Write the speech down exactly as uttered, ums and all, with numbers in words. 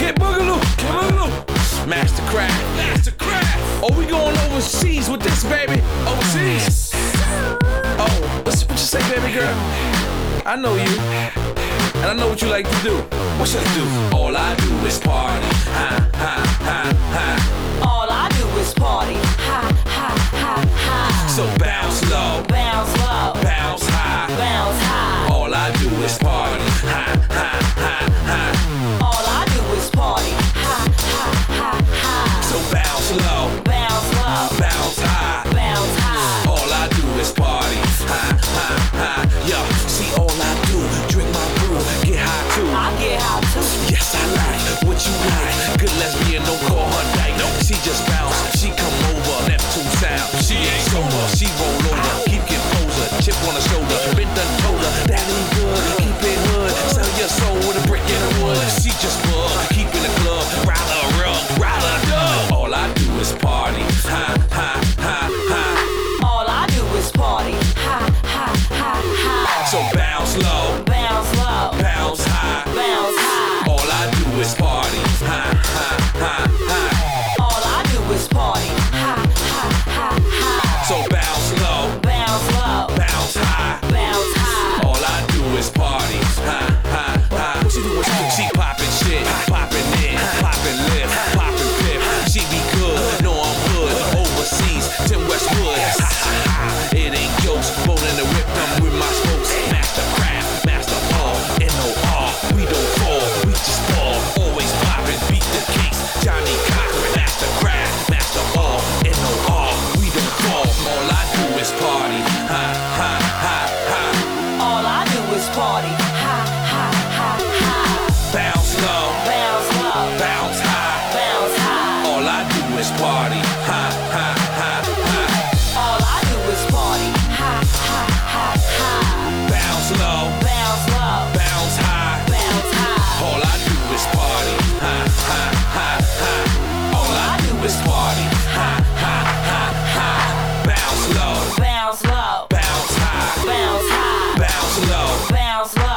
Kid Boogaloo, Kid Boogaloo. Mastercraft, Mastercraft. Oh, we going overseas with this, baby. Overseas. Oh, what's, what you say, baby girl? I know you, and I know what you like to do. What you like to do? All I do is party. Ha, ha, ha, ha. All I do is party. Ha, ha, ha, ha. So bounce low, bounce low, bounce high, bounce high. All I do is party. Ha, ha, ha, ha. All I do is party. Ha, ha, ha, ha. So bounce low, bounce low, bounce high, bounce high. All I do is party. Ha, ha, ha. Yo, see all I do, drink my brew, get high too. I get high too. Yes, I like what you like. Good lesbian, don't call her dyke. No, she just bounce, she come over, Neptune sound. She ain't sober, she roll over, keep getting poser, chip on her shoulder. Been done told her, that ain't good, keep it hood. Sell your soul with a brick in the wood. She just bug, keep in the club, ride her rug, ride her dub. All I do is party, ha, ha, ha, ha. All I do is party. Ha, ha, ha, ha. So bounce low, bounce low, bounce high, bounce high. All I do is party, ha, ha, ha, ha. All I do is party. Ha, ha, ha, ha. So bounce low, bounce low, bounce high, bounce high. All I do is party, ha, ha, ha. What you do? What you do? She poppin' shit, poppin' in, poppin' lift, poppin' pip. She be good, know I'm good. Overseas, Tim Westwood. Ha ha ha. It ain't jokes, more than the whip. I'm with my spokes. Mastercraft, master all, N O R. We don't fall, we just fall. Always poppin', beat the case. Johnny Cochran, Mastercraft, master all, N O R. We don't fall. All I do is party. Ha ha ha ha. All I do is party. Ha, ha, ha, ha. Bounce low, bounce low, bounce high, bounce high. All I do is party. Ha ha ha ha. All I do is party. Ha, ha, ha, ha. Bounce low, bounce low, bounce high, bounce high. All I do is party. Ha ha ha ha. All I do is party. Ha ha ha ha. Bounce low, bounce low, bounce high, bounce high, bounce low, bounce low.